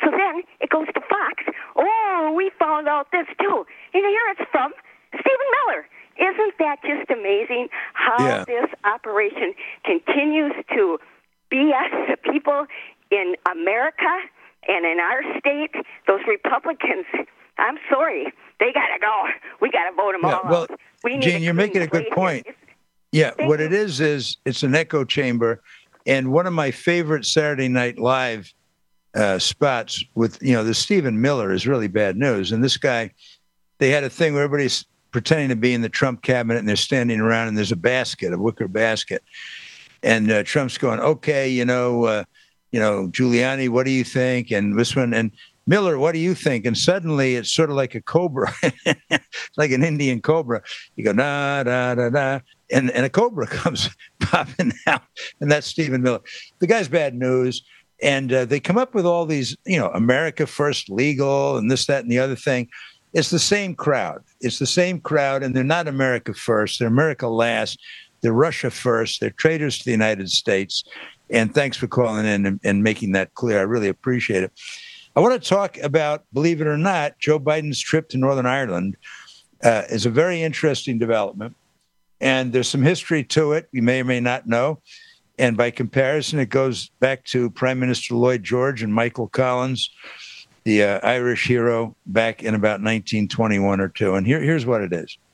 So then it goes to Fox. Oh, we found out this too. And here it's from Stephen Miller. Isn't that just amazing how Yeah. this operation continues to B S the people in America and in our state? Those Republicans, I'm sorry, they got to go. We got to vote them Yeah, all well, out. We need Gene, a you're clean making a good slate. point. Yeah, what it is is it's an echo chamber, and one of my favorite Saturday Night Live uh, spots with you know the Stephen Miller is really bad news, and this guy, they had a thing where everybody's pretending to be in the Trump cabinet, and they're standing around, and there's a basket, a wicker basket, and uh, Trump's going, okay, you know, uh, you know, Giuliani, what do you think? And this one, and Miller, what do you think? And suddenly it's sort of like a cobra, it's like an Indian cobra. You go, da, da, da, da. And, and a cobra comes popping out. And that's Stephen Miller. The guy's bad news. And uh, they come up with all these, you know, America First Legal and this, that, and the other thing. It's the same crowd. It's the same crowd. And they're not America First. They're America Last. They're Russia First. They're traitors to the United States. And thanks for calling in and, and making that clear. I really appreciate it. I want to talk about, believe it or not, Joe Biden's trip to Northern Ireland uh, is a very interesting development. And there's some history to it you may or may not know. And by comparison, it goes back to Prime Minister Lloyd George and Michael Collins, the uh, Irish hero, back in about nineteen twenty-one or two. And here, here's what it is.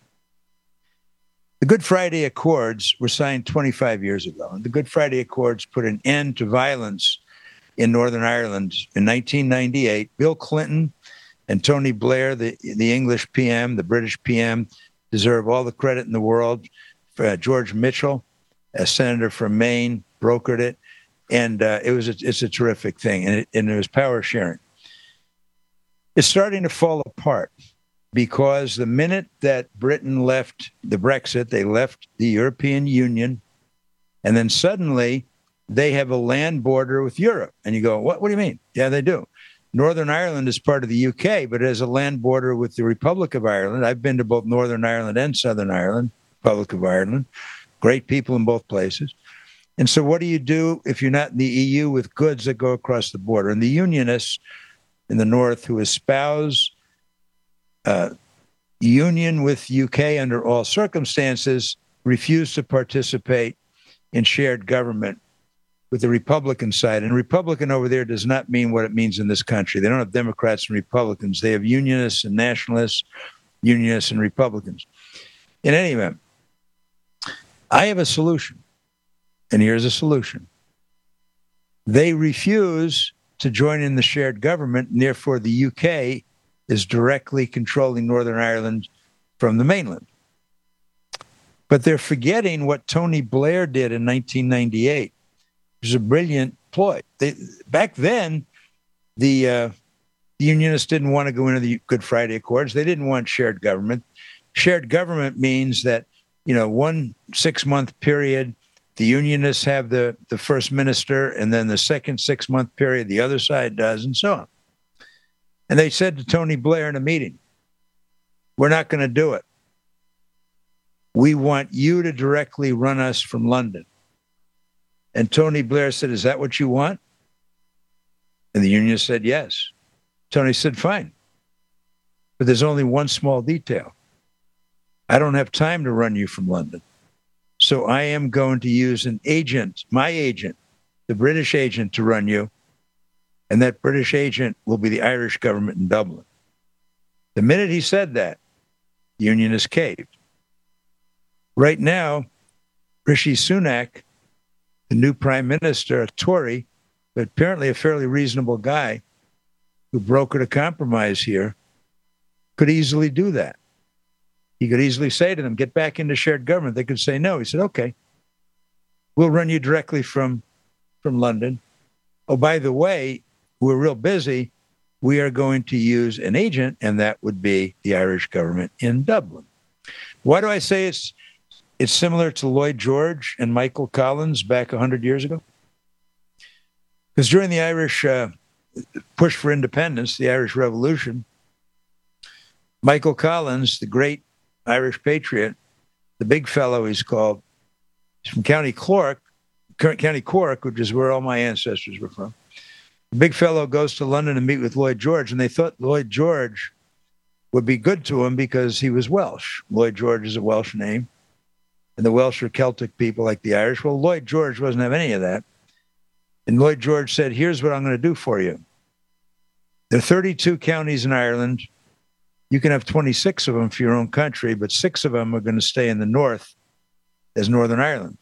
The Good Friday Accords were signed twenty-five years ago. And the Good Friday Accords put an end to violence in Northern Ireland in nineteen ninety-eight. Bill Clinton and Tony Blair, the, the English P M, the British P M, deserve all the credit in the world. Uh, George Mitchell, a senator from Maine, brokered it. And uh, it was a, it's a terrific thing. And it, and it was power sharing. It's starting to fall apart because the minute that Britain left the Brexit, they left the European Union, and then suddenly they have a land border with Europe. And you go, what, what do you mean? Yeah, they do. Northern Ireland is part of the U K, but it has a land border with the Republic of Ireland. I've been to both Northern Ireland and Southern Ireland, Republic of Ireland. Great people in both places. And so what do you do if you're not in the E U with goods that go across the border? And the unionists in the North who espouse uh, union with U K under all circumstances refuse to participate in shared government with the Republican side. And Republican over there does not mean what it means in this country. They don't have Democrats and Republicans. They have unionists and nationalists, unionists and Republicans. In any event, I have a solution. And here's a solution. They refuse to join in the shared government, and therefore the U K is directly controlling Northern Ireland from the mainland. But they're forgetting what Tony Blair did in nineteen ninety-eight. It was a brilliant ploy. They, back then, the, uh, the unionists didn't want to go into the Good Friday Accords. They didn't want shared government. Shared government means that, you know, one six-month period, the unionists have the, the first minister, and then the second six-month period, the other side does, and so on. And they said to Tony Blair in a meeting, we're not going to do it. We want you to directly run us from London. And Tony Blair said, is that what you want? And the union said, yes. Tony said, fine. But there's only one small detail. I don't have time to run you from London. So I am going to use an agent, my agent, the British agent, to run you. And that British agent will be the Irish government in Dublin. The minute he said that, the unionists caved. Right now, Rishi Sunak, the new prime minister, a Tory, but apparently a fairly reasonable guy who brokered a compromise here, could easily do that. He could easily say to them, get back into shared government. They could say no. He said, okay, we'll run you directly from, from London. Oh, by the way, we're real busy. We are going to use an agent, and that would be the Irish government in Dublin. Why do I say it's it's similar to Lloyd George and Michael Collins back one hundred years ago? Because during the Irish uh, push for independence, the Irish Revolution, Michael Collins, the great Irish patriot, the big fellow he's called, he's from County Cork, County Cork, which is where all my ancestors were from. The big fellow goes to London to meet with Lloyd George, and they thought Lloyd George would be good to him because he was Welsh. Lloyd George is a Welsh name, and the Welsh are Celtic people like the Irish. Well, Lloyd George wasn't having any of that. And Lloyd George said, here's what I'm going to do for you. There are thirty-two counties in Ireland. You can have twenty-six of them for your own country, but six of them are going to stay in the north as Northern Ireland.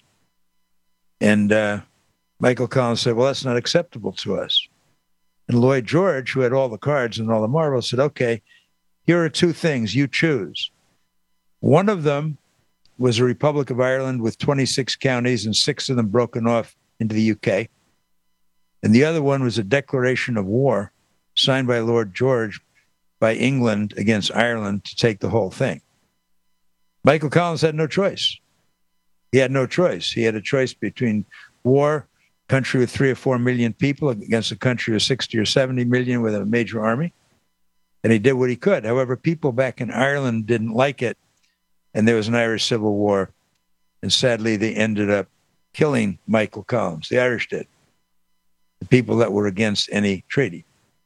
And uh, Michael Collins said, well, that's not acceptable to us. And Lloyd George, who had all the cards and all the marbles, said, okay, here are two things. You choose. One of them was a Republic of Ireland with twenty-six counties and six of them broken off into the U K. And the other one was a declaration of war signed by Lord George by England against Ireland to take the whole thing. Michael Collins had no choice. He had no choice. He had a choice between war, country with three or four million people against a country of sixty or seventy million with a major army. And he did what he could. However, people back in Ireland didn't like it. And there was an Irish Civil War. And sadly, they ended up killing Michael Collins. The Irish did. The people that were against any treaty.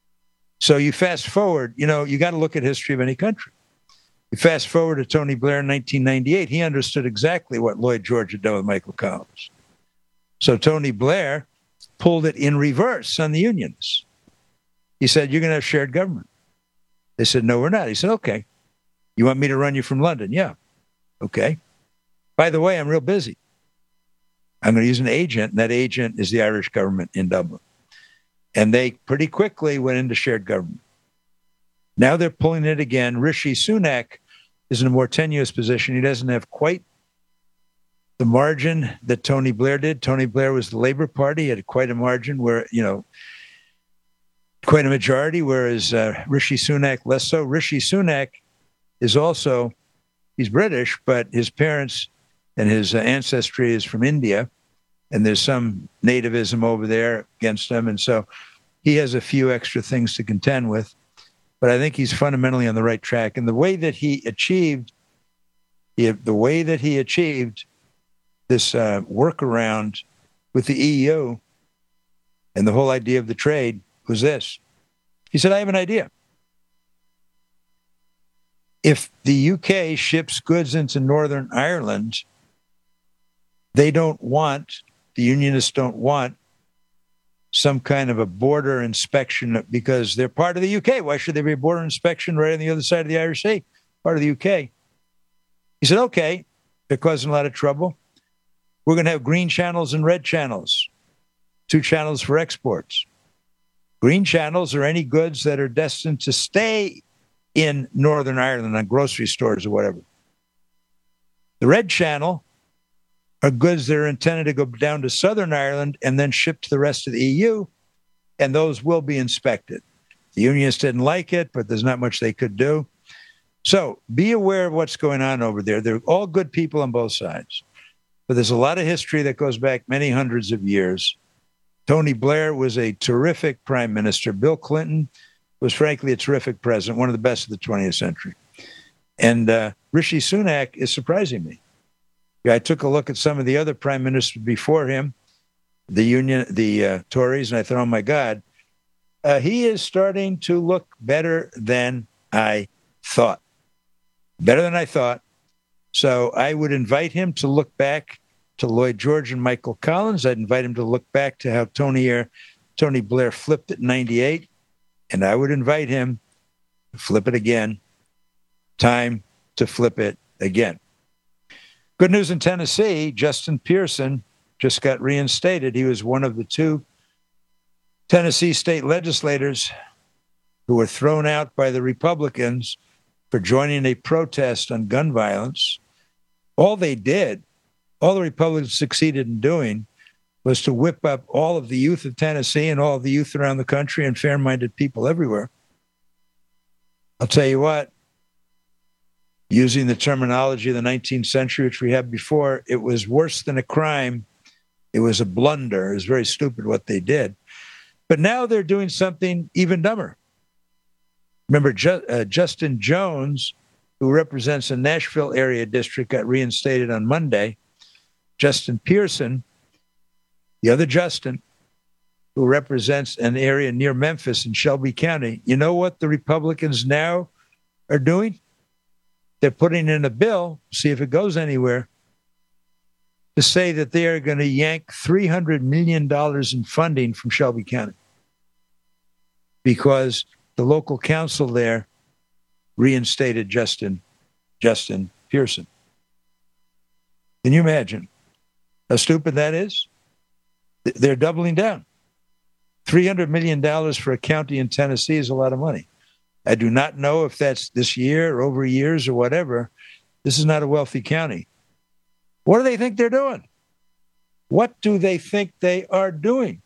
So you fast forward, you know, you got to look at history of any country. You fast forward to Tony Blair in nineteen ninety-eight. He understood exactly what Lloyd George had done with Michael Collins. So Tony Blair pulled it in reverse on the Unionists. He said, you're going to have shared government. They said, no, we're not. He said, okay. You want me to run you from London? Yeah. Okay. By the way, I'm real busy. I'm going to use an agent, and that agent is the Irish government in Dublin. And they pretty quickly went into shared government. Now they're pulling it again. Rishi Sunak is in a more tenuous position. He doesn't have quite the margin that Tony Blair did. Tony Blair was the Labour Party. He had quite a margin where, you know, quite a majority, whereas uh, Rishi Sunak less so. Rishi Sunak is also, he's British, but his parents and his uh, ancestry is from India. And there's some nativism over there against him. And so he has a few extra things to contend with. But I think he's fundamentally on the right track. And the way that he achieved, the, the way that he achieved this uh, workaround with the E U and the whole idea of the trade was this. He said, I have an idea. If the U K ships goods into Northern Ireland, they don't want, the Unionists don't want some kind of a border inspection because they're part of the U K. Why should there be a border inspection right on the other side of the Irish Sea, part of the U K? He said, okay, they're causing a lot of trouble. We're going to have green channels and red channels, two channels for exports. Green channels are any goods that are destined to stay in Northern Ireland on grocery stores or whatever. The red channel are goods that are intended to go down to Southern Ireland and then shipped to the rest of the E U, and those will be inspected. The Unionists didn't like it, but there's not much they could do. So be aware of what's going on over there. They're all good people on both sides, but there's a lot of history that goes back many hundreds of years. Tony Blair was a terrific prime minister. Bill Clinton was, frankly, a terrific president, one of the best of the twentieth century. And uh, Rishi Sunak is surprising me. I took a look at some of the other prime ministers before him, the Union, the uh, Tories, and I thought, oh, my God, uh, he is starting to look better than I thought. Better than I thought. So I would invite him to look back to Lloyd George and Michael Collins. I'd invite him to look back to how Tony, uh, Tony Blair flipped it in ninety-eight. And I would invite him to flip it again. Time to flip it again. Good news in Tennessee, Justin Pearson just got reinstated. He was one of the two Tennessee state legislators who were thrown out by the Republicans for joining a protest on gun violence. All they did, all the Republicans succeeded in doing, was to whip up all of the youth of Tennessee and all of the youth around the country and fair-minded people everywhere. I'll tell you what, using the terminology of the nineteenth century, which we had before, it was worse than a crime. It was a blunder. It was very stupid what they did. But now they're doing something even dumber. Remember, Ju- uh, Justin Jones, who represents the Nashville area district, got reinstated on Monday. Justin Pearson, the other Justin, who represents an area near Memphis in Shelby County. You know what the Republicans now are doing? They're putting in a bill, see if it goes anywhere, to say that they are going to yank three hundred million dollars in funding from Shelby County because the local council there reinstated Justin, Justin Pearson. Can you imagine how stupid that is? They're doubling down. three hundred million dollars for a county in Tennessee is a lot of money. I do not know if that's this year or over years or whatever. This is not a wealthy county. What do they think they're doing? What do they think they are doing?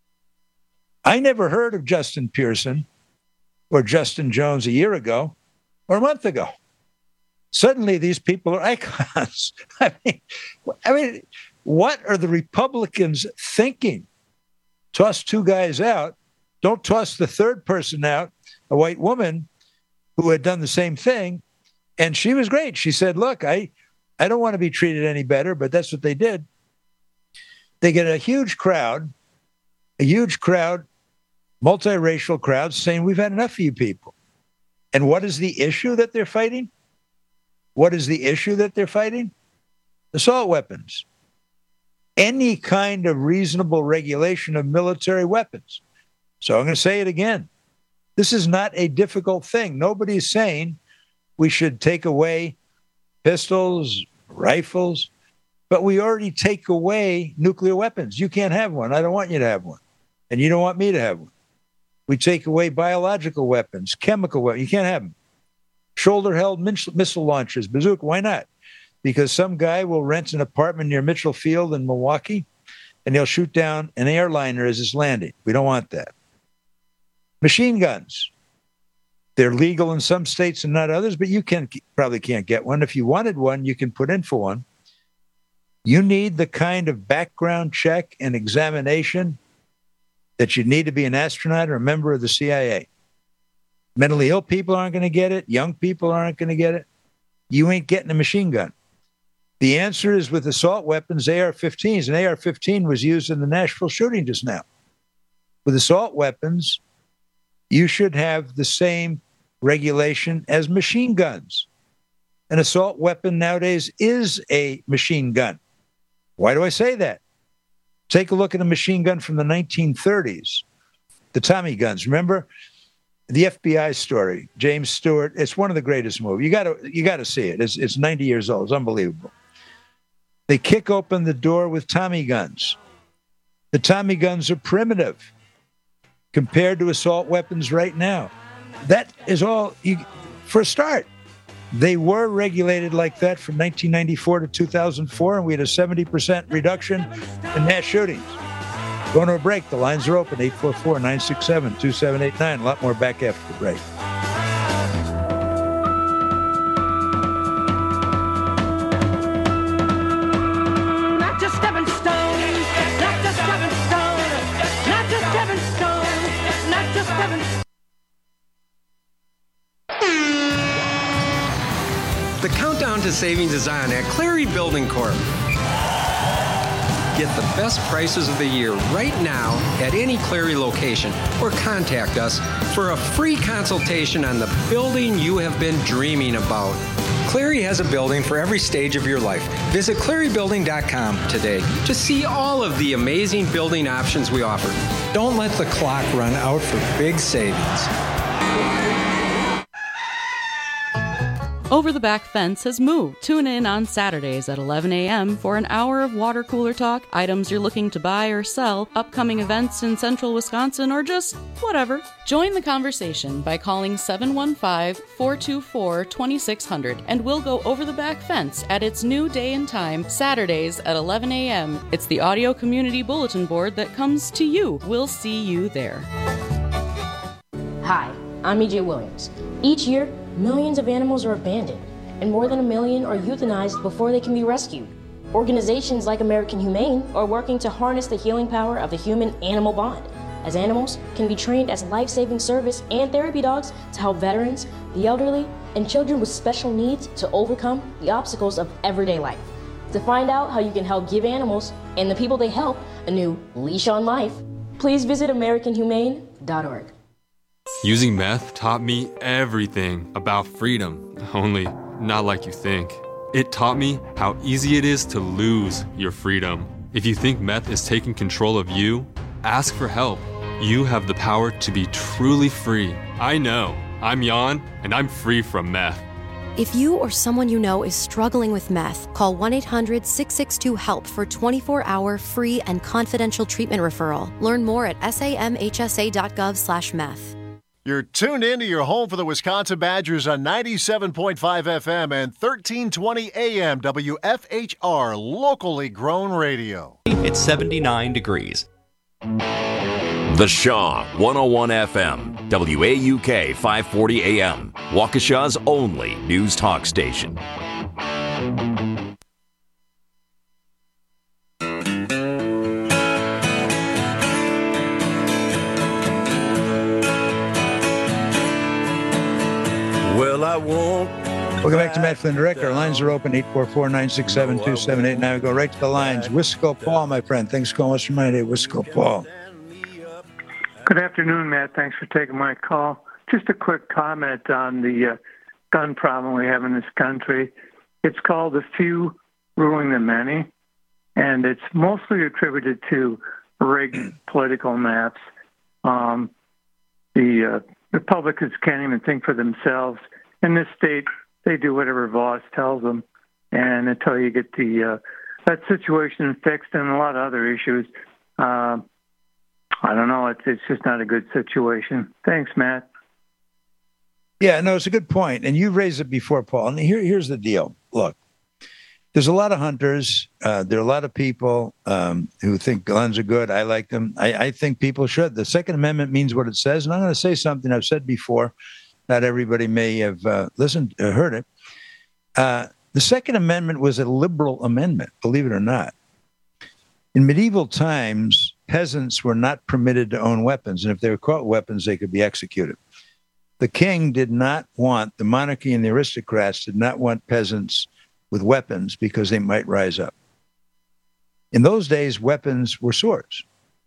I never heard of Justin Pearson or Justin Jones a year ago or a month ago. Suddenly, these people are icons. I mean, I mean, what are the Republicans thinking? Toss two guys out. Don't toss the third person out, a white woman who had done the same thing. And she was great. She said, look, I, I don't want to be treated any better, but that's what they did. They get a huge crowd, a huge crowd, multiracial crowd saying, we've had enough of you people. And what is the issue that they're fighting? What is the issue that they're fighting? Assault weapons. Any kind of reasonable regulation of military weapons. So I'm going to say it again. This is not a difficult thing. Nobody's saying we should take away pistols, rifles, but we already take away nuclear weapons. You can't have one. I don't want you to have one. And you don't want me to have one. We take away biological weapons, chemical weapons. You can't have them. Shoulder-held missile launchers, bazooka. Why not? Because some guy will rent an apartment near Mitchell Field in Milwaukee, and he'll shoot down an airliner as it's landing. We don't want that. Machine guns. They're legal in some states and not others, but you can probably can't get one. If you wanted one, you can put in for one. You need the kind of background check and examination that you need to be an astronaut or a member of the C I A. Mentally ill people aren't going to get it. Young people aren't going to get it. You ain't getting a machine gun. The answer is with assault weapons, A R fifteens. An A R fifteen was used in the Nashville shooting just now. With assault weapons, you should have the same regulation as machine guns. An assault weapon nowadays is a machine gun. Why do I say that? Take a look at a machine gun from the nineteen thirties, the Tommy guns. Remember the F B I story, James Stewart? It's one of the greatest movies. You got to you got to see it. It's, it's ninety years old. It's unbelievable. They kick open the door with Tommy guns. The Tommy guns are primitive compared to assault weapons right now. That is all, you, for a start. They were regulated like that from nineteen ninety-four to two thousand four, and we had a seventy percent reduction in mass shootings. Going to a break. The lines are open, eight four four, nine six seven, two seven eight nine. A lot more back after the break. Not just stepping stones, not just stepping stones, not just stepping stones, not just stepping stones. The countdown to savings is on at Cleary Building Corp. Get the best prices of the year right now at any Cleary location or contact us for a free consultation on the building you have been dreaming about. Cleary has a building for every stage of your life. Visit cleary building dot com today to see all of the amazing building options we offer. Don't let the clock run out for big savings. Over the Back Fence has moved. Tune in on Saturdays at eleven a.m. for an hour of water cooler talk, items you're looking to buy or sell, upcoming events in central Wisconsin, or just whatever. Join the conversation by calling seven one five, four two four, two six zero zero and we'll go over the back fence at its new day and time, Saturdays at eleven a.m. It's the audio community bulletin board that comes to you. We'll see you there. Hi, I'm E J Williams. Each year, millions of animals are abandoned, and more than a million are euthanized before they can be rescued. Organizations like American Humane are working to harness the healing power of the human-animal bond, as animals can be trained as life-saving service and therapy dogs to help veterans, the elderly, and children with special needs to overcome the obstacles of everyday life. To find out how you can help give animals and the people they help a new leash on life, please visit american humane dot org. Using meth taught me everything about freedom, only not like you think. It taught me how easy it is to lose your freedom. If you think meth is taking control of you, ask for help. You have the power to be truly free. I know. I'm Jan, and I'm free from meth. If you or someone you know is struggling with meth, call one eight hundred six six two HELP for twenty-four hour free and confidential treatment referral. Learn more at samhsa.gov slash meth. You're tuned into your home for the Wisconsin Badgers on ninety-seven point five F M and thirteen twenty A M W F H R, locally grown radio. It's seventy-nine degrees. The Shaw, one oh one F M, W A U K five forty A M, Waukesha's only news talk station. Well, I won't. Welcome back to Matt Flynn Direct. Our lines are open, eight four four, nine six seven, two seven eight nine. We go right to the lines. Wisco Paul, my friend. Thanks for calling us from my day. Wisco Paul. Good afternoon, Matt. Thanks for taking my call. Just a quick comment on the uh, gun problem we have in this country. It's called the few ruling the many, and it's mostly attributed to rigged political maps. Um, the uh, Republicans can't even think for themselves. In this state, they do whatever Voss tells them, and until you get the uh, that situation fixed and a lot of other issues, uh, I don't know. It's it's just not a good situation. Thanks, Matt. Yeah, no, it's a good point, and you've raised it before, Paul. And here, here's the deal. Look, there's a lot of hunters. Uh, there are a lot of people um, who think guns are good. I like them. I, I think people should. The Second Amendment means what it says, and I'm going to say something I've said before. Not everybody may have uh, listened, uh, heard it. Uh, the Second Amendment was a liberal amendment, believe it or not. In medieval times, peasants were not permitted to own weapons, and if they were caught with weapons, they could be executed. The king did not want, the monarchy and the aristocrats did not want peasants with weapons because they might rise up. In those days, weapons were swords.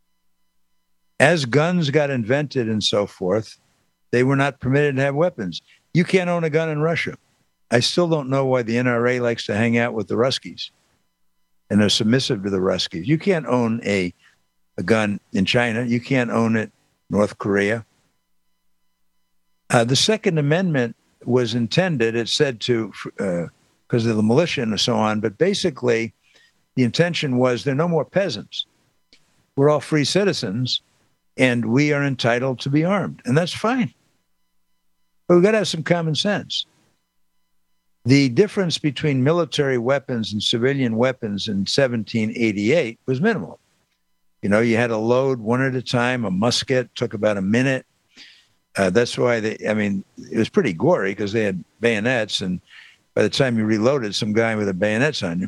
As guns got invented and so forth, they were not permitted to have weapons. You can't own a gun in Russia. I still don't know why the N R A likes to hang out with the Ruskies and are submissive to the Ruskies. You can't own a, a gun in China. You can't own it in North Korea. Uh, the Second Amendment was intended, it said to, because uh, of the militia and so on, but basically the intention was there are no more peasants. We're all free citizens, and we are entitled to be armed, and that's fine. But we've got to have some common sense. The difference between military weapons and civilian weapons in seventeen eighty-eight was minimal. You know, you had a load one at a time, a musket, took about a minute. Uh, that's why they, I mean, it was pretty gory because they had bayonets, and by the time you reloaded, some guy with a bayonet's on you.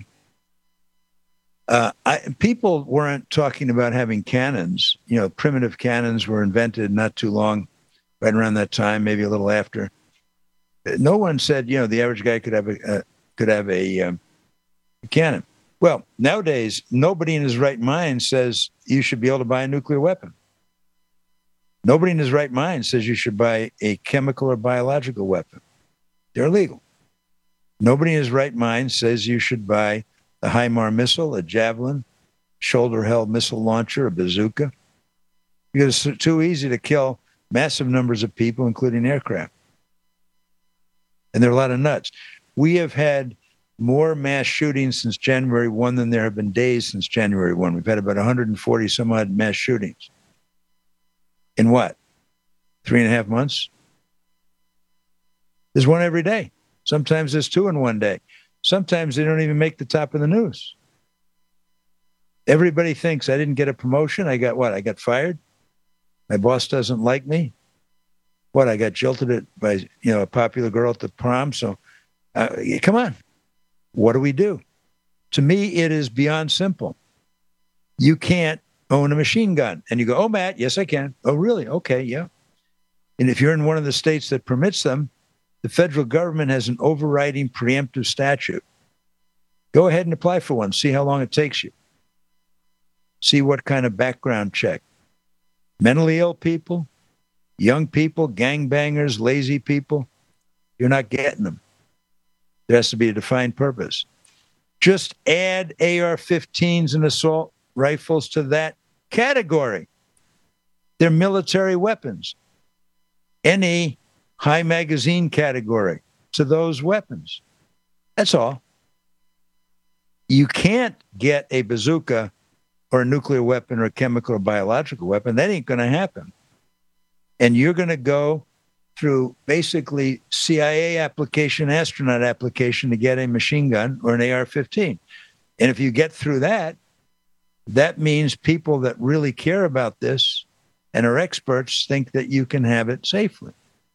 Uh, I, people weren't talking about having cannons. You know, primitive cannons were invented not too long, right around that time, maybe a little after. No one said, you know, the average guy could have a uh, could have a, um, a cannon. Well, nowadays, nobody in his right mind says you should be able to buy a nuclear weapon. Nobody in his right mind says you should buy a chemical or biological weapon. They're illegal. Nobody in his right mind says you should buy a HIMARS missile, a Javelin, shoulder-held missile launcher, a bazooka, because it's too easy to kill massive numbers of people, including aircraft. And there are a lot of nuts. We have had more mass shootings since January first than there have been days since January first. We've had about one hundred forty some odd mass shootings. In what? Three and a half months? There's one every day. Sometimes there's two in one day. Sometimes they don't even make the top of the news. Everybody thinks I didn't get a promotion. I got what? I got fired? My boss doesn't like me? What? I got jilted by, you know, a popular girl at the prom. So, uh, come on. What do we do? To me, it is beyond simple. You can't own a machine gun. And you go, oh, Matt, yes, I can. Oh, really? Okay, yeah. And if you're in one of the states that permits them, the federal government has an overriding preemptive statute. Go ahead and apply for one. See how long it takes you. See what kind of background check. mentally ill people, young people, gangbangers, lazy people, you're not getting them. There has to be a defined purpose. Just add A R fifteens and assault rifles to that category. They're military weapons. Any high magazine category to those weapons. That's all. You can't get a bazooka or a nuclear weapon or a chemical or biological weapon. That ain't going to happen. And you're going to go through basically C I A application, astronaut application to get a machine gun or an A R fifteen. And if you get through that, that means people that really care about this and are experts think that you can have it safely.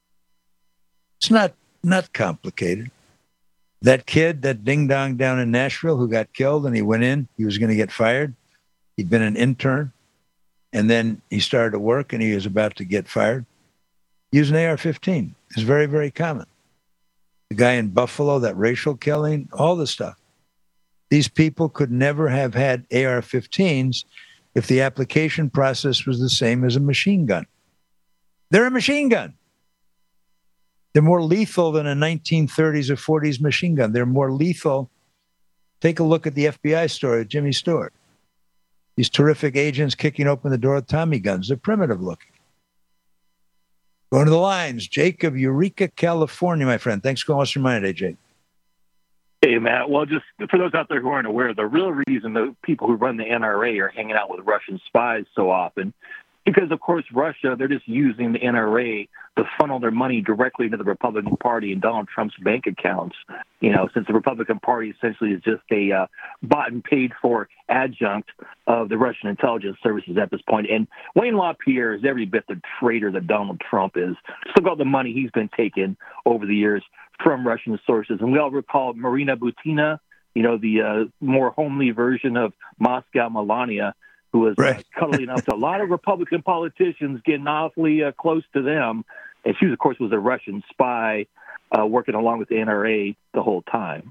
It's not, not complicated. That kid, that ding-dong down in Nashville who got killed and he went in, he was going to get fired. He'd been an intern, and then he started to work and he was about to get fired. Use an A R fifteen. It's very, very common. The guy in Buffalo, that racial killing, all the stuff. These people could never have had A R fifteens if the application process was the same as a machine gun. They're a machine gun. They're more lethal than a nineteen thirties or forties machine gun. They're more lethal. Take a look at the F B I story of Jimmy Stewart. These terrific agents kicking open the door with Tommy guns. They're primitive looking. Going to the lines. Jake of Eureka, California, my friend. Thanks for calling us your mind today, Jake. Hey, Matt. Well, just for those out there who aren't aware, the real reason the people who run the N R A are hanging out with Russian spies so often, because, of course, Russia, they're just using the N R A to funnel their money directly into the Republican Party and Donald Trump's bank accounts, you know, since the Republican Party essentially is just a uh, bought and paid for adjunct of the Russian intelligence services at this point. And Wayne LaPierre is every bit the traitor that Donald Trump is. Just look at all the money he's been taking over the years from Russian sources. And we all recall Marina Butina, you know, the uh, more homely version of Moscow Melania, who was right. uh, cuddling up to a lot of Republican politicians, getting awfully uh, close to them. And she, of course, was a Russian spy uh, working along with the N R A the whole time.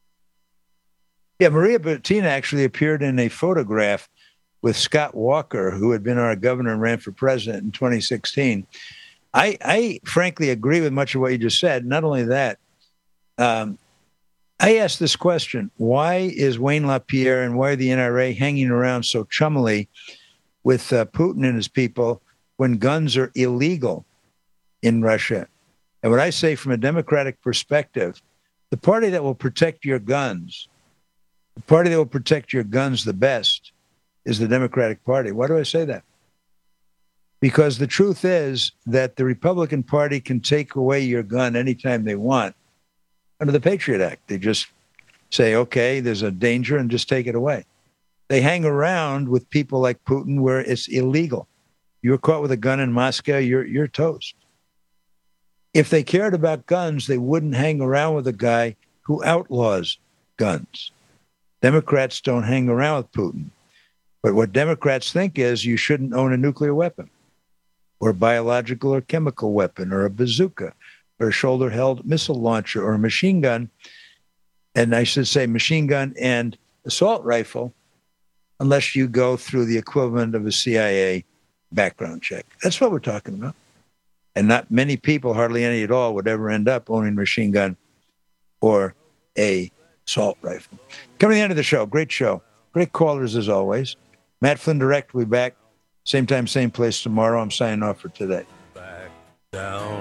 Yeah, Maria Butina actually appeared in a photograph with Scott Walker, who had been our governor and ran for president in twenty sixteen. I, I frankly agree with much of what you just said. Not only that, um, I asked this question: why is Wayne LaPierre and why are the N R A hanging around so chummily with uh, Putin and his people when guns are illegal in Russia? And what I say from a democratic perspective, the party that will protect your guns, the party that will protect your guns the best is the Democratic Party. Why do I say that? Because the truth is that the Republican Party can take away your gun anytime they want under the Patriot Act. They just say, okay, there's a danger and just take it away. They hang around with people like Putin where it's illegal. You're caught with a gun in Moscow, you're, you're toast. If they cared about guns, they wouldn't hang around with a guy who outlaws guns. Democrats don't hang around with Putin. But what Democrats think is you shouldn't own a nuclear weapon or a biological or chemical weapon or a bazooka or a shoulder-held missile launcher or a machine gun, and I should say machine gun and assault rifle, unless you go through the equivalent of a C I A background check. That's what we're talking about. And not many people, hardly any at all, would ever end up owning a machine gun or a assault rifle. Coming to the end of the show, great show. Great callers as always. Matt Flynn Direct will be back. Same time, same place tomorrow. I'm signing off for today. Back down.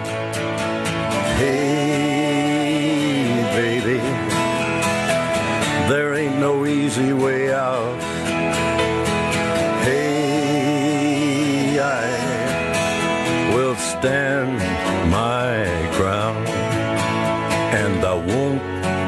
Hey, baby, there ain't no easy way out. Hey, I will stand my ground, and I won't.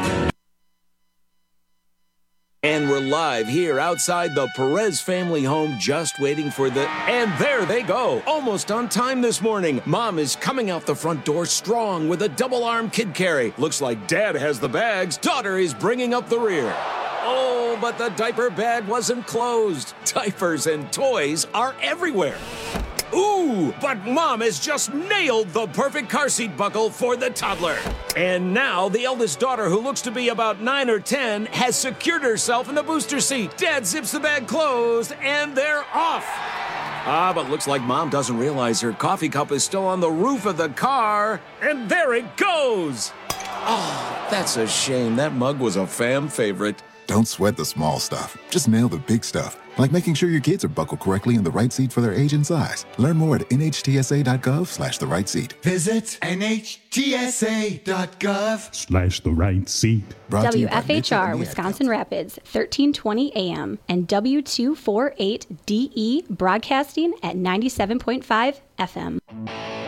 And we're live here outside the Perez family home, just waiting for the... And there they go, almost on time this morning. Mom is coming out the front door strong with a double-arm kid carry. Looks like Dad has the bags. Daughter is bringing up the rear. Oh, but the diaper bag wasn't closed. Diapers and toys are everywhere. Ooh, but Mom has just nailed the perfect car seat buckle for the toddler. And now the eldest daughter, who looks to be about nine or ten, has secured herself in the booster seat. Dad zips the bag closed, and they're off. Ah, but looks like Mom doesn't realize her coffee cup is still on the roof of the car. And there it goes. Oh, that's a shame. That mug was a fam favorite. Don't sweat the small stuff. Just nail the big stuff, like making sure your kids are buckled correctly in the right seat for their age and size. Learn more at nhtsa.gov slash the right seat. Visit nhtsa.gov slash the right seat. W F H R Wisconsin Rapids, thirteen twenty A M and W two forty-eight D E broadcasting at ninety-seven point five F M.